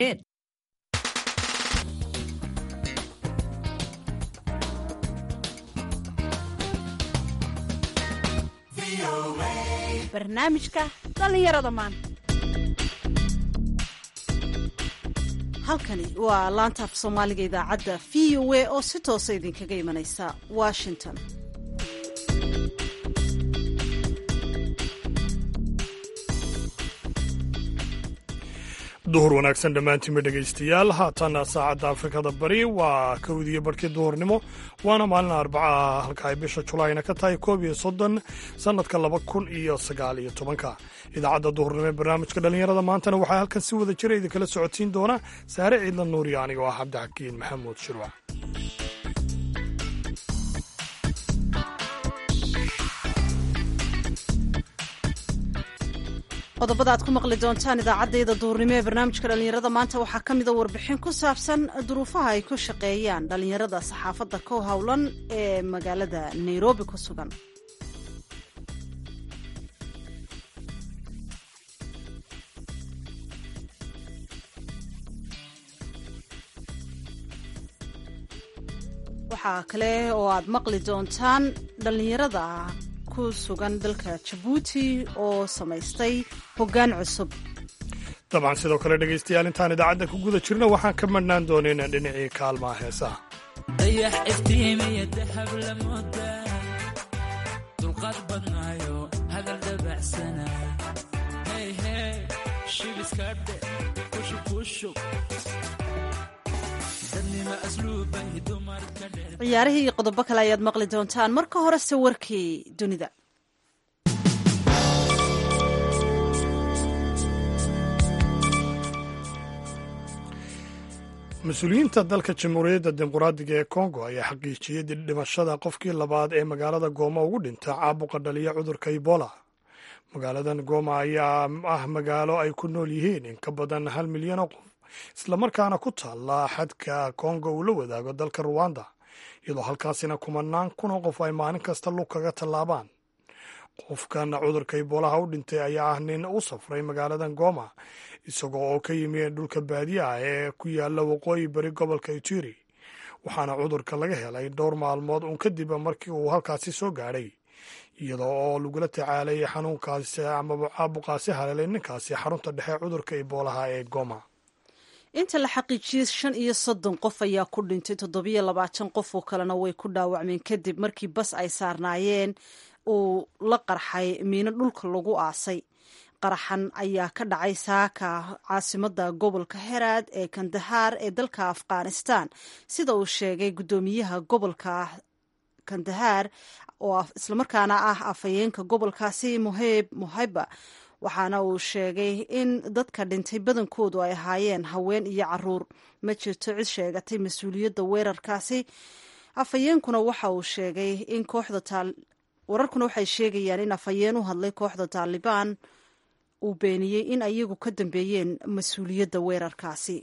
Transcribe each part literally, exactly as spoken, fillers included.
barnaamijka dhalinyarada maanta. halkani waa laanta af soomaaliga idaacadda v o a oo si toosa idinkaga imanaysa washington. duhur wanaagsan dhammaantiinba dhegaystayaal. haatana saacadda afrikada bari waa kowdiyo barhkii duhurnimo, waana maalin arbaca halka ay bisha julaayna ka tahay koob iyo soddon sannadka laba kun iyo sagaal iyo tobanka. idaacadda duhurnimo ee barnaamijka dhallinyarada maantana waxaa halkan si wada jira idinkala socodsiin doona saare ciidla nuuriya aniga oo ah cabdixakiin maxamuud shirwac. qodobada aad ku maqli doontaan idaacaddayda duhurnimo ee barnaamijka dhallinyarada maanta waxaa ka mida warbixin ku saabsan duruufaha ay ku shaqeeyaan dhallinyarada saxaafadda ka howlan ee magaalada nairobi ku sugan. waxaa kale oo aad maqli doontaan dhallinyarada ku sugan dalka jabuuti oo samaystay hoggaan cusub. dabcan sidoo kale dhegaystayaal intaan idaacadda ku guda jirna waxaan ka madhnaan doonayna dhinacii kaalmaha heesaha. dayax iftiimiya dahab la mooda dulqaad badnaayo hadal dabacsana hey hey shibiskadhe kushukushub ciyaarihii iyo qodobo kale ayaad maqli doontaan. marka horese warkii dunida. mas-uuliyiinta dalka jamhuuriyadda dimuqraadiga ee kongo ayaa xaqiijiyey dhimashada qofkii labaad ee magaalada gooma ugu dhinta caabuqa dhaliya cudurka ebola. magaaladan gooma ayaa ah magaalo ay ku nool yihiin in ka badan hal milyan oo qof, islamarkaana ku taalla xadka kongo uu la wadaago dalka ruwanda, iyadoo halkaasina kumanaan kun oo qof ay maalin kasta lug kaga tallaabaan. qofkan cudurka ibolaha u dhintay ayaa ah nin u safray magaaladan goma isagoo oo ka yimi dhulka baadiyaha ee ku yaala waqooyi bari gobolka ituri, waxaana cudurka laga helay dhowr maalmood uun kadib markii uu halkaasi soo gaadhay, iyadoo oo lagula tacaalay xanuunkaasi amaba caabuqaasi haleelay ninkaasi xarunta dhexe cudurka ibolaha ee goma. inta la xaqiijiyey shan iyo soddon qof ayaa ku dhintay, toddobiyo labaatan qof oo kalena way ku dhaawacmeen kadib markii bas ay saarnaayeen uu la qarxay miino dhulka lagu aasay. qaraxan ayaa ka dhacay saaka caasimada gobolka heraad ee kandahaar ee dalka afghanistan, sida uu sheegay guddoomiyaha gobolka kandahaar oo islamarkaana ah afhayeenka gobolkaasi muheeb muheba. waxaana uu sheegay in dadka dhintay badankoodu ay ahaayeen haween iyo caruur. ma jirto cid sheegatay mas-uuliyadda weerarkaasi. afhayeenkuna waxa uu sheegay in kooxda wararkuna waxay sheegayaan in afhayeen u hadlay kooxda taalibaan uu beeniyey in ayagu ka dambeeyeen mas-uuliyadda weerarkaasi.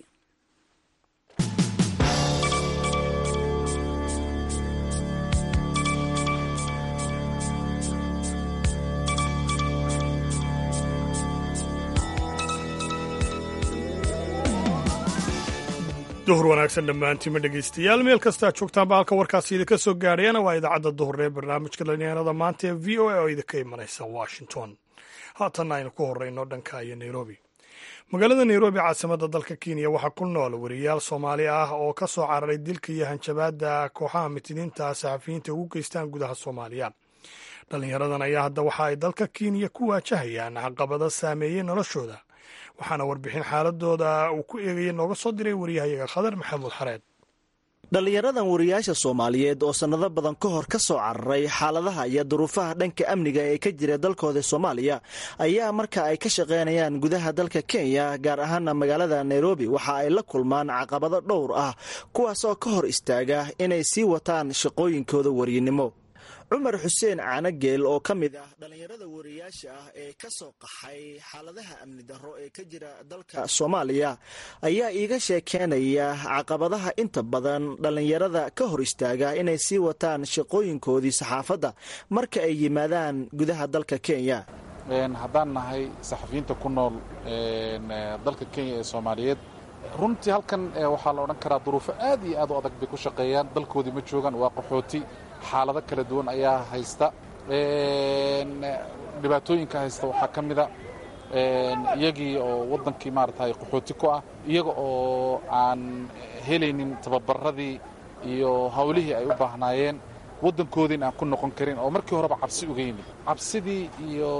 duhur wanaagsan dhammaantiinma dhegaystayaal, meel kastaa joogtaanba halka warkaasi idinka soo gaadhayana waa idaacadda duhur ee barnaamijka dhallinyarada maanta ee v o a oo idinka imanaysa washington. haatanna aynu ku horreyno dhanka iyo nairobi. magaalada nairobi caasimadda dalka kenya waxaa ku nool wariyaal soomaali ah oo ka soo cararay dilka iyo hanjabaadda kooxaha mitiniinta saxafiyiinta ugu geystaan gudaha soomaaliya. dhallinyaradan ayaa hadda waxa ay dalka kenya ku waajahayaan caqabado saameeyey noloshooda, waxaana warbixin xaaladooda uu ku eegaya nooga soo diray wariyahayaga khadar maxamuud xareed. dhallinyaradan wariyaasha soomaaliyeed oo sannado badan ka hor ka soo cararay xaaladaha iyo duruufaha dhanka amniga ee ka jira dalkooda soomaaliya ayaa marka ay ka shaqaynayaan gudaha dalka kenya gaar ahaana magaalada nairobi waxa ay la kulmaan caqabado dhowr ah kuwaas oo ka hor istaaga inay sii wataan shaqooyinkooda wariyinimo. cumar xuseen caanageel oo ka mid ah dhallinyarada wariyaasha ah ee ka soo qaxay xaaladaha amni darro ee ka jira dalka soomaaliya ayaa iiga sheekeynaya caqabadaha inta badan dhallinyarada ka hor istaaga inay sii wataan shaqooyinkoodii saxaafadda marka ay yimaadaan gudaha dalka kenya. haddaan nahay saxafiyiinta ku nool dalka kenya ee soomaaliyeed runtii halkan waxaa la odhan karaa duruufo aad iyo aad u adag bay ku shaqeeyaan dalkoodii ma joogaan waa qaxooti xaalado kala duwan ayaa haysta dhibaatooyinka haysta waxaa ka mida iyagii oo waddankii maaragtay qaxooti ku ah iyaga oo aan helaynin tababaradii iyo hawlihii ay u baahnaayeen waddankoodiina aan ku noqon karin oo markii horeba cabsi uga yimid cabsidii iyo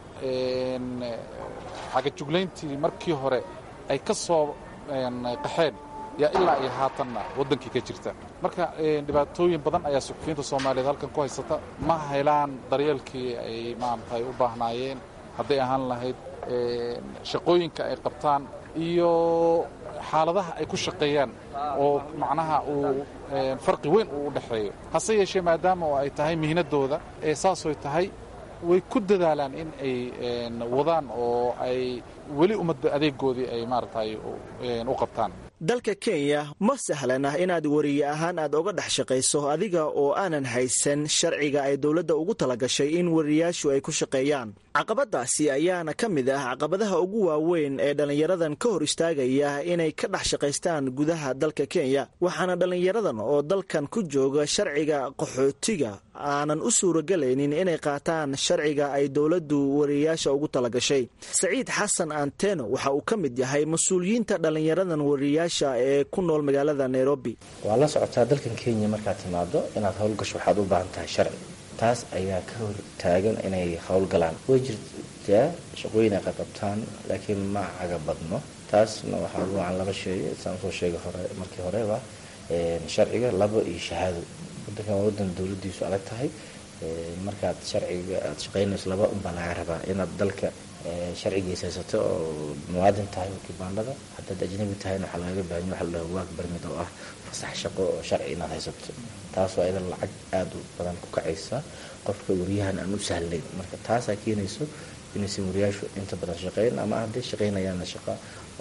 xagajuglayntii markii hore ay ka soo qaxeen yaa ilaa iyo haatanna waddankii ka jirta marka dhibaatooyin badan ayaa suxufiyiinta soomaaliyeed halkan ku haysata ma helaan daryeelkii ay maaragtay u baahnaayeen hadday ahaan lahayd shaqooyinka ay qabtaan iyo xaaladaha ay ku shaqeeyaan oo macnaha uu farqi weyn uu u dhexeeyo hase yeeshee maadaama oo ay tahay mihnadooda ee saasoy tahay way ku dadaalaan in ay wadaan oo ay weli ummadda adeegoodii ay maaragtay u qabtaan dalka kenya ma sahlan ah inaad wariye ahaan aad oga dhex shaqayso adiga oo aanan haysan sharciga ay dowladda ugu talagashay in wariyaashu ay ku shaqeeyaan caqabadaasi ayaana ka mid ah caqabadaha ugu waaweyn ee dhallinyaradan ka hor istaagaya inay ka dhex shaqaystaan gudaha dalka kenya waxaana dhallinyaradan oo dalkan ku jooga sharciga qaxootiga aanan u suuragelaynin inay qaataan sharciga ay dowladdu wariyayaasha ugu talagashay saciid xasan anteno waxa uu ka mid yahay mas-uuliyiinta dhallinyaradan wariyayaasha ee ku nool magaalada nairobi waa la socotaa dalkan kenya markaad timaado inaad howlgasho waxaad u baahan tahay sharci taas ayaa ka hor taagan inay howlgalaan way jirtaa shaqooyin ay qabtaan laakiin ma caga badno taasna waxaa ugu wacan laba sheey saan soo sheegay hore markii horeba sharciga labo iyo shahaado wadankan waa wadan dowladiisu adag tahay markaad sharciga aad shaqaynayso laba unbaa laga rabaa inaad dalka sharcigiisa haysato oo muwaadin tahay kibaandhada haddaad ajnabi tahayna waxaa lagaga baahan yahay waxa la dhahaa waag barmid oo ah fasax shaqo oo sharci inaad haysato taas waa idan lacag aad u badan ku kacaysa qofka wariyahan aan u sahlayn marka taasaa keenayso inaysan wariyaashu inta badan shaqayn ama hadday shaqaynayaanna shaqa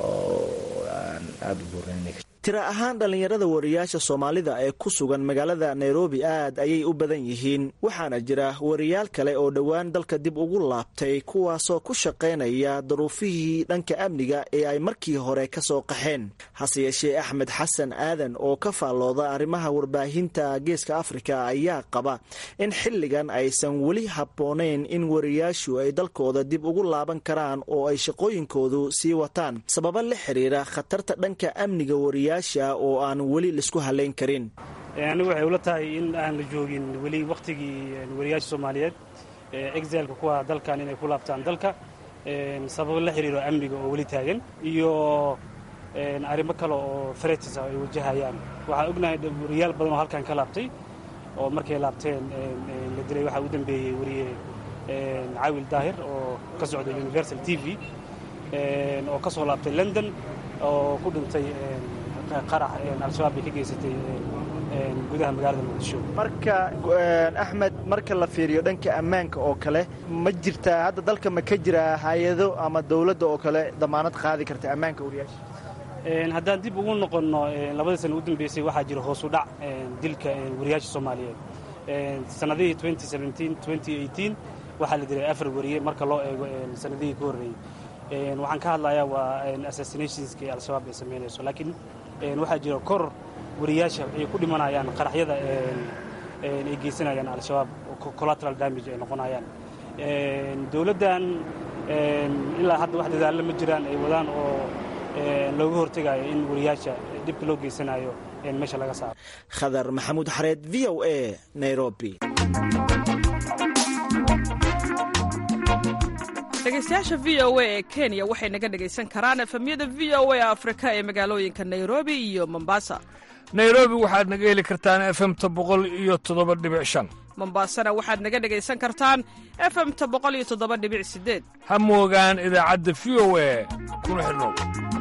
oo aan aada u buurnayn tira ahaan dhallinyarada wariyaasha soomaalida ee ku sugan magaalada nairobi aad ayay u badan yihiin waxaana jira wariyaal kale oo dhowaan dalka dib ugu laabtay kuwaasoo ku shaqaynaya duruufihii dhanka amniga ee ay markii hore ka soo qaxeen hase yeeshee axmed xasan aadan oo ka faallooda arrimaha warbaahinta geeska afrika ayaa qaba in xilligan aysan weli habboonayn in wariyaashu ay dalkooda dib ugu laaban karaan oo ay shaqooyinkoodu sii wataan sababa la xiriira khatarta dhanka amniga wariya oo aan weli laisku halayn karin anigu waxay ula tahay in aan la joogin weli wakhtigii wariyaasha soomaaliyeed exilka kuwa dalkan inay ku laabtaan dalka sababo la xiriiro amniga oo weli taagan iyo arrimo kale oo threats ay wajahayaan waxaan ognahay wariyaal badan oo halkan ka laabtay oo markay laabteen la dilay waxaa u dambeeyey wariye caawil daahir oo ka socda universal t v oo ka soo laabtay london oo ku dhintay qarax al-shabaab bay ka geysatay gudaha magaalada muqdisho marka axmed marka la fiiriyo dhanka ammaanka oo kale ma jirtaa hadda dalka ma ka jira hay-ado ama dowladda oo kale damaanad qaadi karta ammaanka wariyaasha haddaan dib ugu noqonno labadii sana u dambeysay waxaa jira hoos u dhac dilka wariyaasha soomaaliyeed sanadihii waxaa la dilay afar wariye marka loo eego sanadihii ka horreeyey waxaan ka hadlayaa waa assassinationska ee al-shabaab ay samaynayso laakiin waxaa jira kor wariyaasha ay ku dhimanayaan qaraxyada ay geysanayaan al-shabaab collateral damage ay noqonayaan dowladdan ilaa hadda wax dadaallo ma jiraan ay wadaan oo looga hortegayo in wariyaasha dhibka loo geysanayo meesha laga saaro khadar maxamuud xareed v o a nairobi dhegaystayaasha v o a ee kenya waxay naga dhegaysan karaan efemyada v o a afrika ee magaalooyinka nairobi iyo mombasa nairobi waxaad naga heli kartaan efemta boqol iyo toddoba dhibic shan mombasana waxaad naga dhegaysan kartaan efemta boqol iyo toddoba dhibic sideed ha moogaan idaacadda v o a kuna xidhnow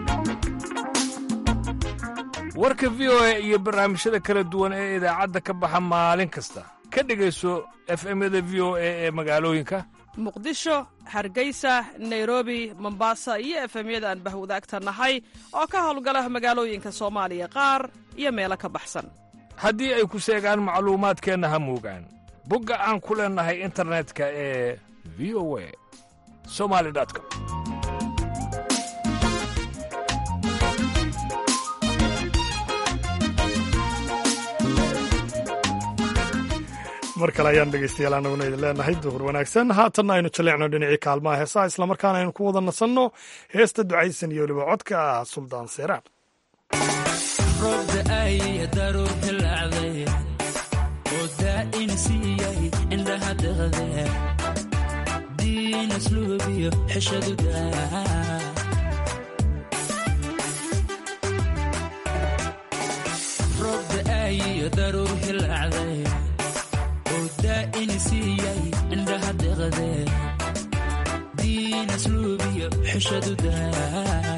warka v o a iyo barnaamijyada kala duwan ee idaacadda ka baxa maalin kasta ka dhegayso efemyada v o a ee magaalooyinka muqdisho hargeysa nairobi mombasa iyo efemyada aan bahwadaagta nahay oo ka howlgala magaalooyinka soomaaliya qaar iyo meelo ka baxsan haddii ay ku seegaan macluumaadkeenna ha moogaan bogga aan ku leennahay internetka ee v o a somali com mar kale ayaan dhegaystayaal anaguna idin leenahay duhur wanaagsan. haatanna aynu jaleecno dhinacii kaalmaha heesaha, islamarkaana aynu ku wada nasanno heesta ducaysan iyo weliba codka ah suldaan seeraan. robda ay daruur hilacday oo daa'in siiyay indhaha deqde diin asluubiyo xishadu daa robda ay daruur hilacday oo daa'in siiyay indhaha deqde diin asluubiyo xishadu daa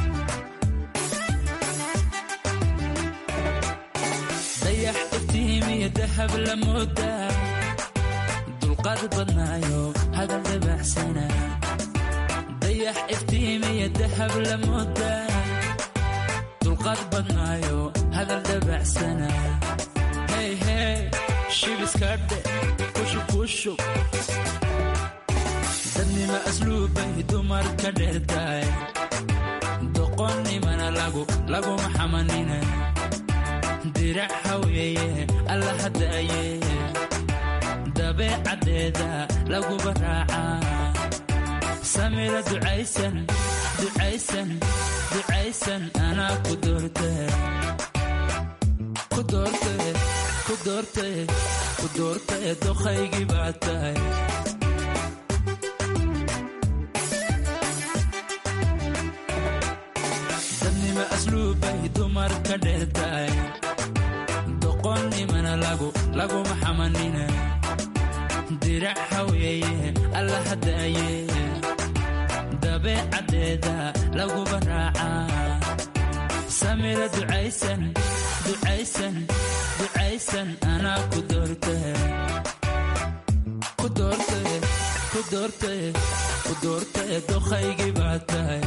dayax iftiimiya dahab la moodaa dulqaad badnaayo hadal dabacsana dayax iftiimiya dahab la moodaa dulqaad badnaayo hadal dabacsana hey hey shibiskadhe kushub kushub dadnima asluubay dumar ka dheertaay doqonnimana lagu laguma xamanina dirac haweeye alla hadaaye dabeecaddeeda laguba raacaa samira ducaysan ducaysan ducaysan anaa ku doortee ku doortee ku doortee ku doortee doqaygii baa tahay dadnima asluubay dumar ka dheertaay doqonnimana lagu laguma xamanina dirac haweeye alla hadaaye dabeecaddeeda laguba raacaa samira ducaysan ducaysan ducaysan anaa ku doortee ku doortee ku doortee ku doortee doqaygii baa tahay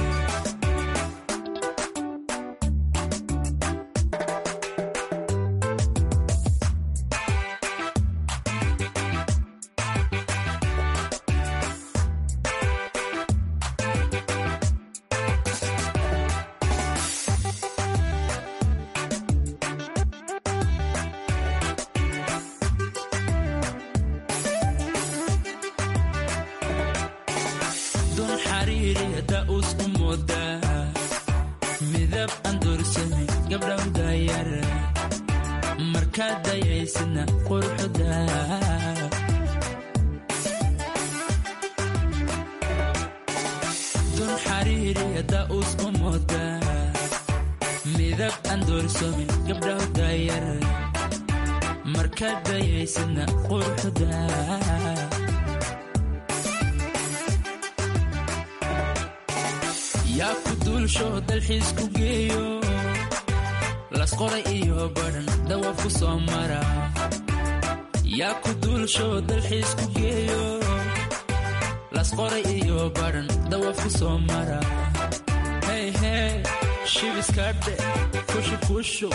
yaa ku duulsho dalxiis ku geeyo lasqoray iyo badhan dawab ku soo mara yaa ku duulsho dalxiis ku geeyo lasqoray iyo badhan dawab ku soo mara hey hey shibiskadhe kushub kushub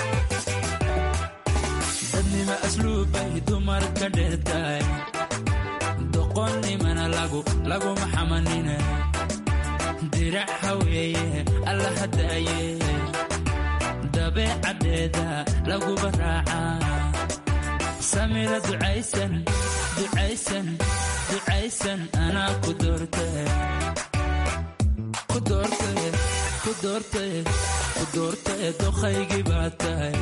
dadnima asluubay dumar ka dheertaay doqonnimana lagu laguma xamanina dirac haweeye alla hadaaye dabeecaddeeda laguba raacaa samira ducaysan ducaysan ducaysan anaa ku doortee ku doortee ku doortee ku doortee doqaygii baa tahay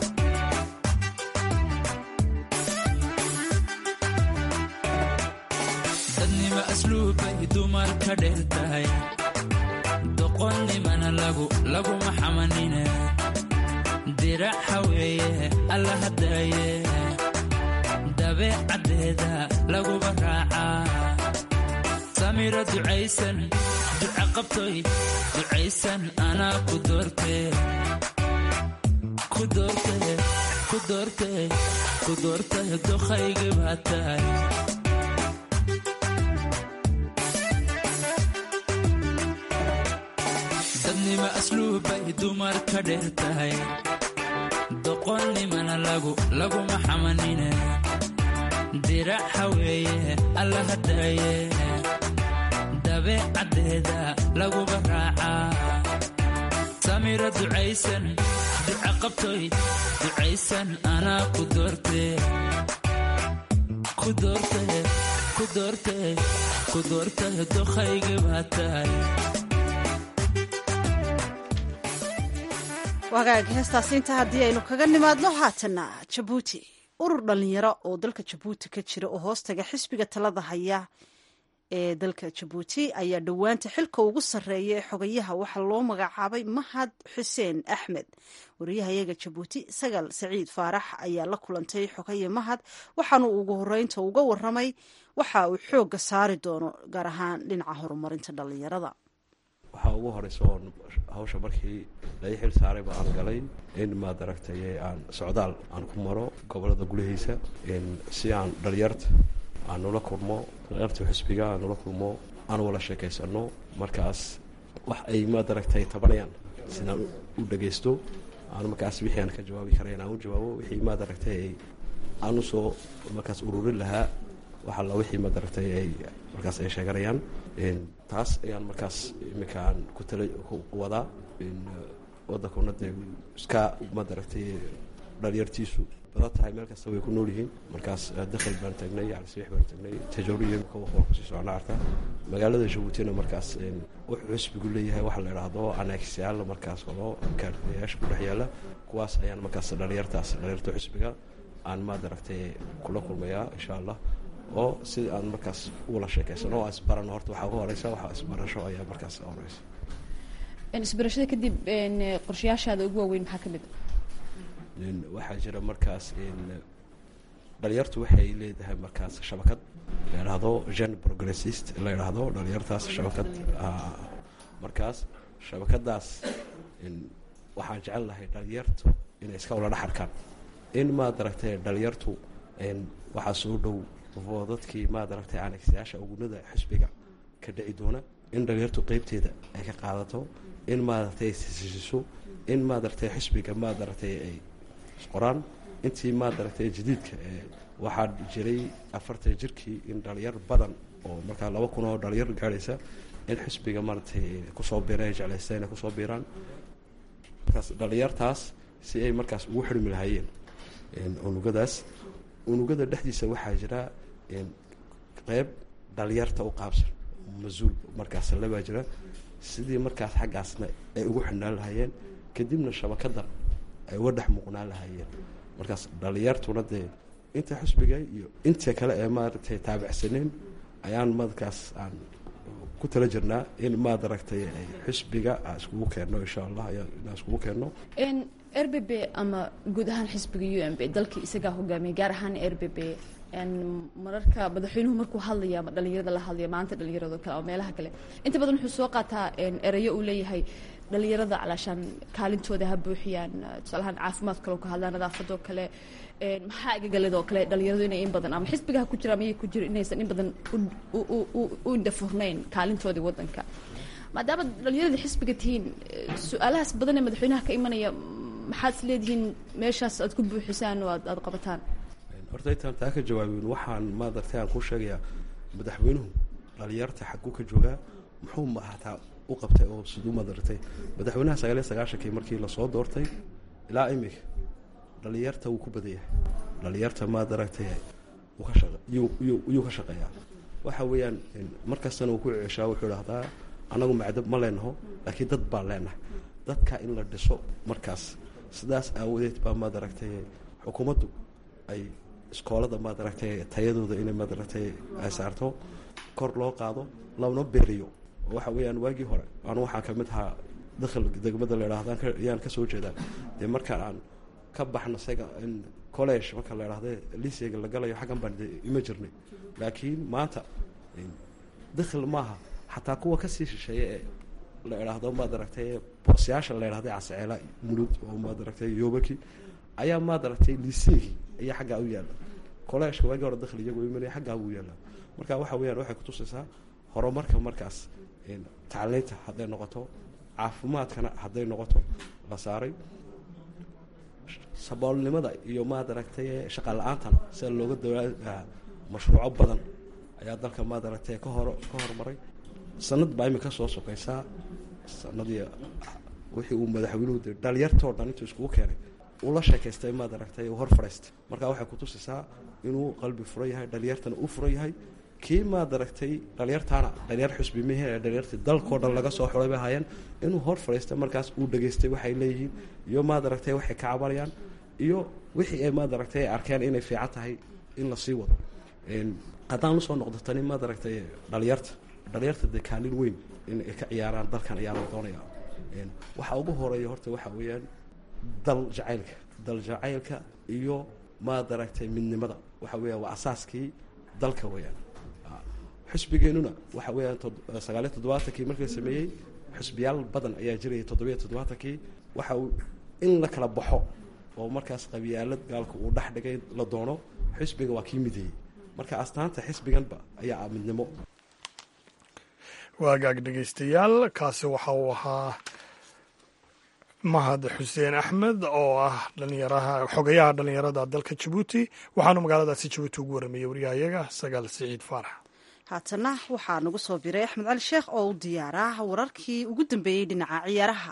dadnima asluubay dumar ka dheertahay doqonnimana lagu laguma xamanina dirac haweeye alla hadaaye dabeecaddeeda laguba raacaa samira ducaysan duca qabtoy ducaysan anaa ku doortee ku doortee ku doortee ku doortee doqaygii baa tahay dadnima asluubay dumar ka dheertahay doqonnimana lagu laguma xamanina dirac haweeye alla hadaaye dabeecaddeeda laguba raacaa samira ducaysan duca qabtoy ducaysan anaa ku doortee ku doortay ku doortay ku doortay dokhayga baatay wagaag heestaasi inta haddii aynu kaga nimaadno haatana jabuuti urur dhallinyaro oo dalka jabuuti ka jira oo hoostaga xisbiga talada haya ee dalka jabuuti ayaa dhowaanta xilka ugu sarreeya ee xogayaha waxaa loo magacaabay mahad xuseen axmed wariyahayaga jabuuti sagal saciid faarax ayaa la kulantay xogaye mahad waxaanu ugu horeynta uga waramay waxa uu xooga saari doono gaar ahaan dhinaca horumarinta dhallinyarada. waxaa ugu horeysa oo hawsha markii laga xil saaray ba aan galay in maad aragtay aan socdaal aan ku maro gobolada gudahiisa si aan dhalinyarta aan ula kulmo dhalinyarta xisbiga aan ula kulmo aan wala sheekaysano markaas wax ay maad aragtay tabanayaan sidaan u dhageysto aan markaas wixii aan ka jawaabi kareen aan u jawaabo wixii maad aragtay aan u soo markaas ururin lahaa waxa la wixii maad aragtay ay markaas ay sheeganayaan taas ayaan markaas iminka aan ku tala wadaa waddankuna dee iska maad aragtay dhalinyartiisu badan tahay meel kasta way ku nool yihiin markaas dakhil baan tagnay calisbiix baan tagnay tajooriyo imika waxaan kusii socnaa arka magaalada jabuutina markaas wuxuu xisbigu leeyahay waxa la idhaahdo anaagisyaal markaas oo kaaryaasha ku dhex yaala kuwaas ayaan markaas dhalinyartaas dhalinyarta xisbiga aan maad aragtay kula kulmayaa insha allah oo si aan markaas ula sheekaysano oo isbarano horta waxaa ugu horeysa waxaa isbarasho ayaa markaas horeysa isbarashada kadib qorshayaashaada ugu waaweyn maxaa ka mid waxaa jira markaas dhalinyartu waxay leedahay markaas shabakad la idhaahdo jeune progressist la idhaahdo dhalinyartaas shabakad markaas shabakadaas waxaan jecel lahay dhalinyartu inay iska wala dhex arkaan in maad aragtay dhalinyartu waxaa soo dhow oo dadkii maad aragtay anagsiyaasha ugunada xisbiga ka dhici doona in dhalinyartu qeybteeda ay ka qaadato in maad aragtay sisiso in maad aragtay xisbiga maad aragtay ay qoraan intii maad aragtay jadiidka waxaa jiray afartan jirkii in dhalinyar badan oo markaa laba kun oo dhalinyar gaadhaysa in xisbiga maaragtay kusoo biiraan jeclaysta inay kusoo biiraan markaas dhalinyartaas si ay markaas ugu xirmi lahaayeen unugadaas unugada dhexdiisa waxaa jira qeyb dhalinyarta u qaabsan mas-uul markaas labaa jira sidii markaas xaggaasna ay ugu xidhnaan lahaayeen kadibna shabakadan ay uga dhex muuqnaan lahaayeen markaas dhalinyartuna dee inta xisbiga iyo inta kale ee maaragtay taabicsaneen ayaan markaas aan ku tala jirnaa in maad aragtay xisbiga aan iskugu keenno insha allah inaan iskugu keenno r b b ama guud ahaan xisbiga u m b dalkii isagaa hogaamiyay gaar ahaan r b b mararka madaxweynuhu markuu hadlaya ama dhalinyarada la hadlaya maanta dhalinyarado kale ama meelaha kale inta badan wuxuu soo qaataa erayo uu leeyahay dhalinyarada calaashaan kaalintooda ha buuxiyaan tusaalahaan caafimaad kale ka hadlaan nadaafadoo kale maxaa igagaledoo kale dhalinyaradu inay in badan ama xisbiga ha ku jira ama iyay ku jiro inaysan in badan u indhafurnayn kaalintoodii waddanka maadaama dhalinyarada xisbiga tihiin su-aalahaas badan ee madaxweynaha ka imanaya maxaad is leedihiin meeshaas aad ku buuxisaan oo aad aada qabataan horta intaan taa ka jawaabin waxaan maad aragtay aan kuu sheegayaa madaxweynuhu dhalinyarta xaguu ka joogaa muxuu hataa u qabtay oo siduu maad aragtay madaxweynaha sagaal iyo sagaashankii markii lasoo doortay ilaa imika dhalinyarta wuu ku badan yahay dhalinyarta maad aragtay yuu ka shaqeeyaa waxa weeyaan markastana uu ku ceshaa wuxuu dhahdaa annagu macdab ma leenaho laakiin dad baan leenahay dadka in la dhiso markaas sidaas aawadeed baa maad aragtay xukuumaddu ay iskoolada maad aragtay tayadooda inay maad aragtay ay saarto kor loo qaado lana beeriyo waxa weeyaan waagii hore anu waxaan ka mid ahaa dakhil degmada la idhaahda ayaan ka soo jeedaa dee markaan aan ka baxno saga in college marka la idhaahda liiseyga la galayo xaggan baan ima jirnay laakiin maanta dakhil maaha xataa kuwa kasii shisheeye ee la idhaahdo maad aragtay boosyaasha la idhahday caseela mulud oo maad aragtay yoobaki ayaa maad aragtay liiseygii ayaa xaggaa u yaalla kolleeshka waagii hore dakhli iyagoo imanaya xaggaa buu yaallaa marka waxa weyaan waxay kutusaysaa horumarka markaas tacliinta hadday noqoto caafimaadkana hadday noqoto la saaray saboolnimada iyo maad aragtay shaqa la-aantana sida looga dawaa mashruuco badan ayaa dalka maad aragtay ka hor ka horumaray sanad baa imika soo sokaysaa sanadii wixii uu madaxweynuhu de dhalinyartoo dhan intuu iskugu keenay ula sheekaystay maad aragtay uu hor fadhiistay marka waxay kutusisaa inuu qalbi furan yahay dhalinyartana uu furan yahay kii maad aragtay dhalinyartaana dhalinyar xusbi mehe ee dhalinyartii dalkao dhan laga soo xulay bay ahaayeen inuu hor fadhiistay markaas uu dhageystay waxay leeyihiin iyo maad aragtay waxay ka cabanayaan iyo wixii ay maad aragtay ay arkeen inay fiican tahay in lasii wado haddaan usoo noqdo tani maad aragtay dhalinyarta dhalinyarta dee kaalin weyn in ay ka ciyaaraan dalkan ayaa la doonaya waxa ugu horeeya horta waxa weeyaan dal jacaylka dal jacaylka iyo maad aragtay midnimada waxa weeyaan waa asaaskii dalka weeyaan xusbigeenuna waxa weeyaan sagaaliyo toddobaatankii markii la sameeyey xusbiyaal badan ayaa jirayay toddobiyo toddobaatankii waxa uu in la kala baxo oo markaas qabyaalad gaalka uu dhex dhigay la doono xisbiga waa kii mideeyey marka astaanta xisbiganba ayaa ah midnimo waagaag dhegeystayaal kaasi waxa uu ahaa mahad xuseen axmed oo ah dhalinyaraha xogayaha dhalinyarada dalka jabuuti waxaanu magaaladaasi jabuuti ugu waramayey waryahayaga sagaal siciid faarax haatana waxaa nagu soo biray axmed cali sheekh oo u diyaara wararkii ugu dambeeyey dhinaca ciyaaraha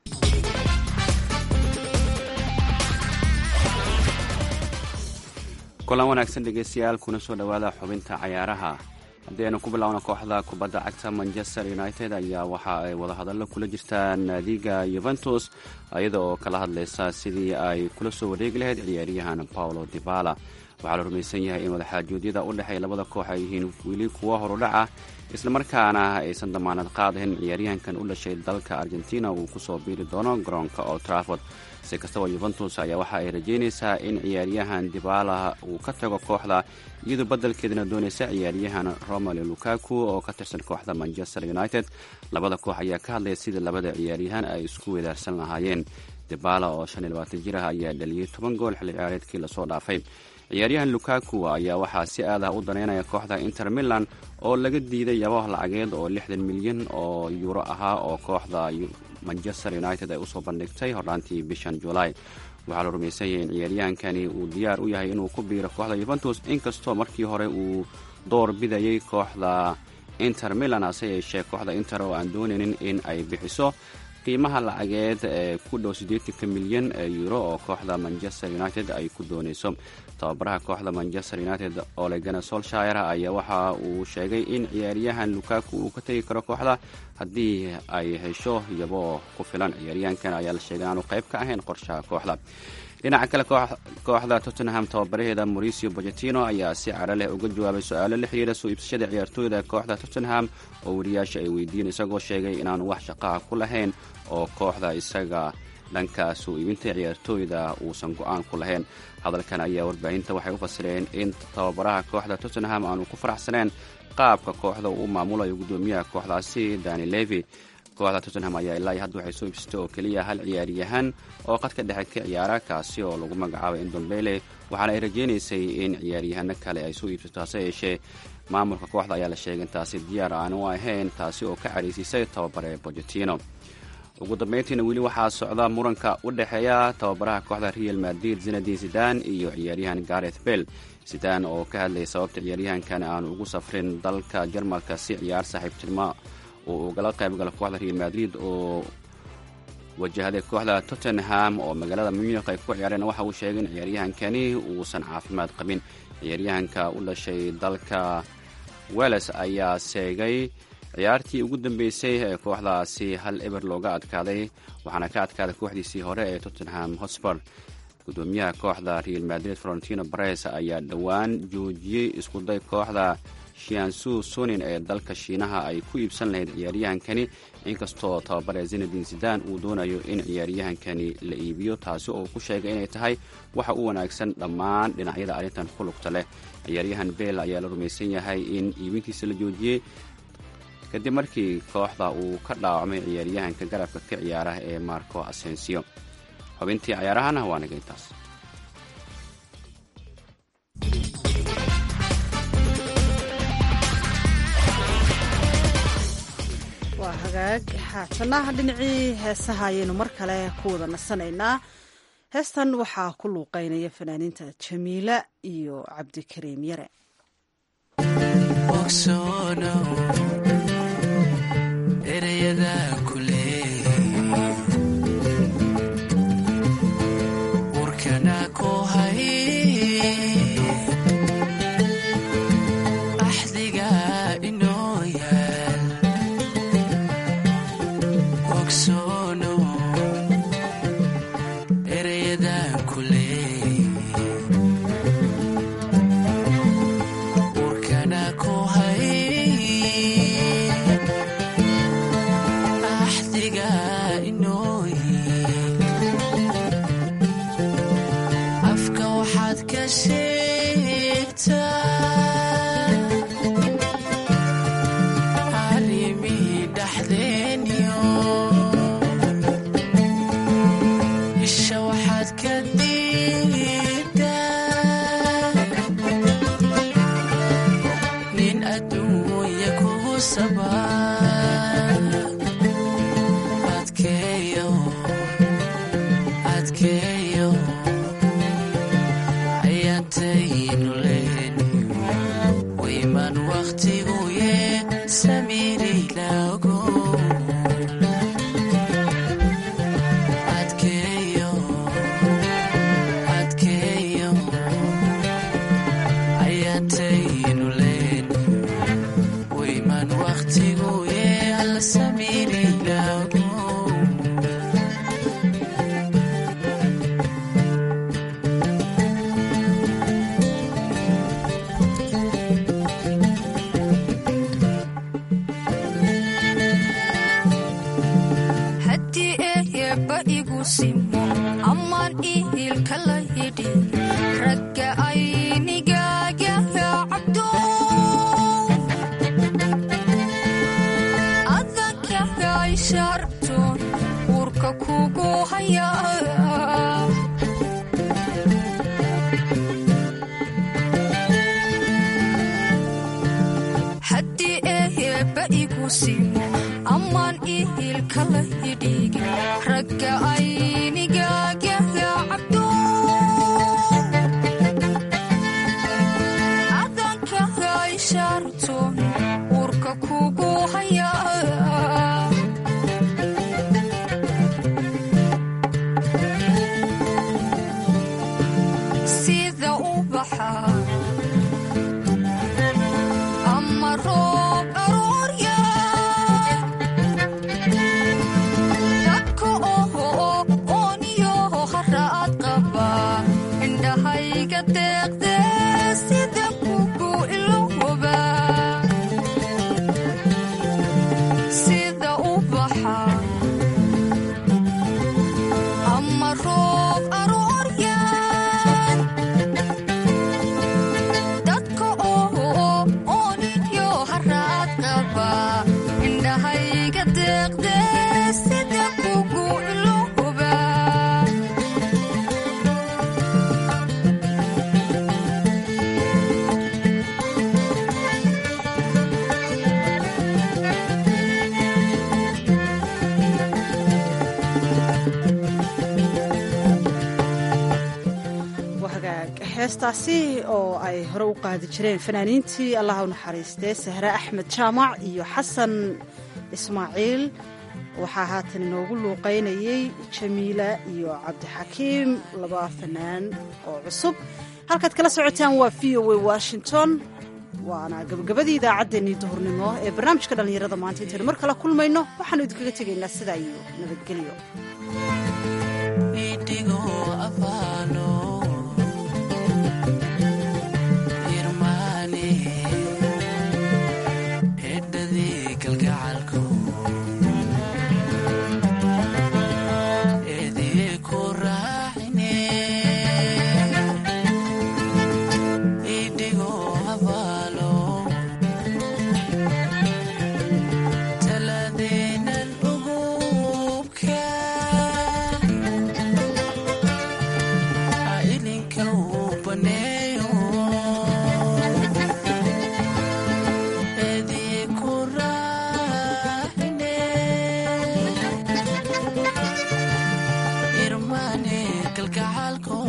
kulan wanaagsan dhegeystayaal kuna soo dhowaada xubinta cayaaraha haddii aynu ku bilowna kooxda kubadda cagta manchester united ayaa waxa ay wadahadallo kula jirtaan naadiga yuventus iyada oo kala hadlaysa sidii ay kula soo wareegi lahayd ciyaaryahan paulo dibala waxaa la rumaysan yahay in wadaxaajoodiyada u dhexeeya labada koox ay yihiin weli kuwo horudhaca islamarkaana aysan damaanad qaadayn ciyaaryahankan u dhashay dalka argentina uu kusoo biiri doono garoonka old trafford si kastaba yuventus ayaa waxa ay rajeynaysaa in ciyaaryahan dibala uu ka tago kooxda iyadoo badalkeedana doonaysa ciyaaryahan romelu lukaku oo ka tirsan kooxda manchester united labada koox ayaa ka hadlaya sidii labada ciyaaryahan ay isku wedaarsan lahaayeen dibala oo shan iyo labaatan jir ah ayaa dhaliyey toban gool xilli ciyaareedkii lasoo dhaafay ciyaaryahan lukaku ayaa waxaa si aad ah u daneynaya kooxda inter milan oo laga diiday yabaha lacageed oo lixdan milyan oo yuuro ahaa oo kooxda manchester united ay usoo bandhigtay horraantii bishan julaay waxaa la rumaysan yahay in ciyaaryahankani uu diyaar u yahay inuu ku biiro kooxda yuventus inkastoo markii hore uu door bidayay kooxda inter milan hase yeeshee kooxda inter oo aan doonaynin in ay bixiso qiimaha lacageed ee ku dhow siddeetanka milyan ee yuuro oo kooxda manchester united ay ku doonayso tababaraha kooxda manchester united ole gunnar solskjaer ayaa waxa uu sheegay in ciyaaryahan lukaku uu ka tegi karo kooxda haddii ay hesho iyagoo ku filan ciyaaryahankan ayaa la sheegay inaanu qayb ka ahayn qorshaha kooxda dhinaca kale kooxda tottenham tababaraheeda mauricio pochettino ayaa si cara leh uga jawaabay su-aalo la xiriira soo iibsashada ciyaartooyda kooxda tottenham oo wariyaasha ay weydiiyeen isagoo sheegay inaanu wax shaqaha ku lahayn oo kooxda isaga dhanka soo iibinta ciyaartooyda uusan go-aan ku lahayn hadalkan ayaa warbaahinta waxay u fasireen in tababaraha kooxda tottenham aanu ku faraxsaneen qaabka kooxda uu u maamulayo guddoomiyaha kooxdaasi dani levi kooxda tottenham ayaa ilaa iyo hadda waxay soo iibsatay oo keliya hal ciyaaryahan oo qadka dhexe ka ciyaara kaasi oo lagu magacaabay indombele waxaana ay rajaynaysay in ciyaaryahano kale ay soo iibsato hase yeeshee maamulka kooxda ayaa la sheegay intaasi diyaar aanu ahayn taasi oo ka cadhaysiisay tababare pochettino ugu dambeyntiina weli waxaa socda muranka u dhexeeya tababaraha kooxda real madrid zinedine zidane iyo ciyaaryahan gareth bale zidane oo ka hadlayay sababta ciyaaryahankan aanu ugu safrin dalka jarmalka si ciyaar saaxiibtinimo oo ugala qayb gala kooxda real madrid oo wajahday kooxda tottenham oo magaalada munich ay ku ciyaareen waxa uu sheegay in ciyaaryahankani uusan caafimaad qabin ciyaaryahanka u dhashay dalka wales ayaa sheegay ciyaartii ugu dambeysay ee kooxdaasi hal eber looga adkaaday waxaana ka adkaaday kooxdiisii hore ee tottenham hotspur gudoomiyaha kooxda real madrid florentino perez ayaa dhowaan joojiyey iskuday kooxda shiansu sunin ee dalka shiinaha ay ku iibsan lahayd ciyaaryahankani inkastoo tababare zinedine zidane uu doonayo in ciyaaryahankani la iibiyo taasi oo ku sheegay inay tahay waxa u wanaagsan dhammaan dhinacyada arrintan ku lugta leh ciyaaryahan bale ayaa la rumaysan yahay in iibintiisa la joojiyey kadib markii kooxda uu ka dhaawacmay ciyaaryahanka garabka ka ciyaara ee marco asensio xubintii cayaarahana waa naga intaas waa hagaag haatanaha dhinacii heesaha ayaynu mar kale ku wada nasanaynaa heestan waxaa ku luuqeynaya fanaaniinta jamiila iyo cabdikariim yare urkana ku hay axdiga inoo yaal ogsoono ereyadan ku leey urkana ku hay axdiga inoo afka waxaad ka sheegtaa arrimihii dhaxdeeniyo isha waxaad ka diidaa nin adduunya kugu sabaa adkeeyo adkeeyo ayaantaynu leeniyo wayman wakhtigu yee samiiraylago adkeeyo adkeeyo ayaantaynu leeniyo wayman wakhtigu yee alla samiiraylago haddii eeyeba igu simo ammaan ihilka la yidhi ragga aynigaaga cabdo adanka ay shartoon uurka kugu haya haddii eeyeba igu simo ammaan ihilka la yidhigi ragga aynigaaga cabdo adanka ay shartoon uurka kugu haya sida ubaxa ama roob aroorya dadka oho ooniyo haraad qaba indhahayga deeqde sida kugu ilowba sida ubaxa ama roob aroorya dadka oho ooniyo haraad qaba indhahayga deeqde sida kugu ilowba wahagaag heestaasi oo ay hore u qaadi jireen fanaaniintii allaha u naxariistee sahre axmed jaamac iyo xasan ismaaciil waxaa haatan inoogu luuqaynayey jamiila iyo cabdixakiim laba fanaan oo cusub halkaad kala socotaan waa v o a washington waana gabagabadii idaacaddeenii duhurnimo ee barnaamijka dhallinyarada maanta intaynu mar kale kulmayno waxaanu idinkaga tegaynaa sidaa iyo nabadgelyo idhigo afaano irmaane edhadii kalgacalku edii ku raacine idhigo afaalo taladeenan ugubka ilinka uu baneeyo edii ku raacine irmaane kalgacalko